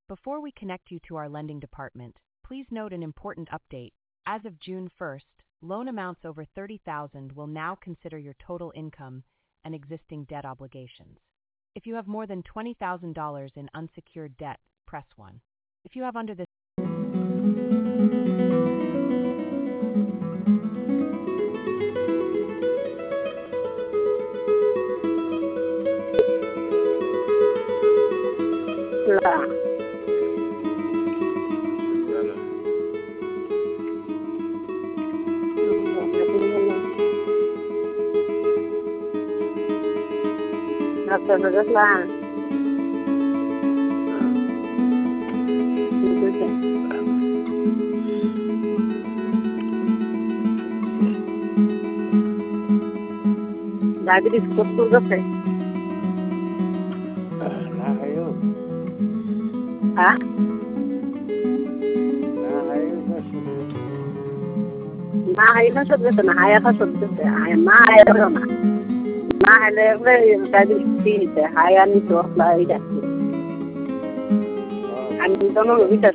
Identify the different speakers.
Speaker 1: Before we connect you to our lending department, please note an important update. As of June 1st, loan amounts over $30,000 will now consider your total income and existing debt obligations. If you have more than $20,000 in unsecured debt, press 1. If you have under this
Speaker 2: Hasta rất là diabetes kostur gase
Speaker 3: na hayo
Speaker 2: ha na hayo na sab gase na haya ka sab gase haya ma hayo na hayo diabetes haya ni to la ida ani dono lo vita